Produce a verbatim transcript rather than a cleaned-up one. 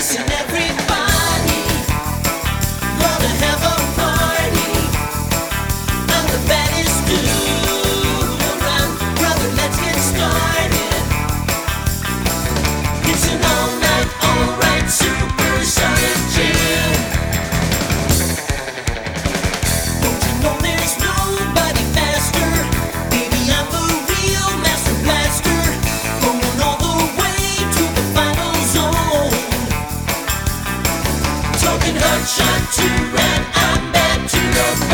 Listen, everybody, gonna have a party. I'm the baddest dude around, brother. Let's get started. It's an all-night, all-right, supersonic jam. Don't you know there's nobody faster? Baby, I'm the real master blaster, going all the way to the final zone. Talking hot shot to rat, I'm bad to the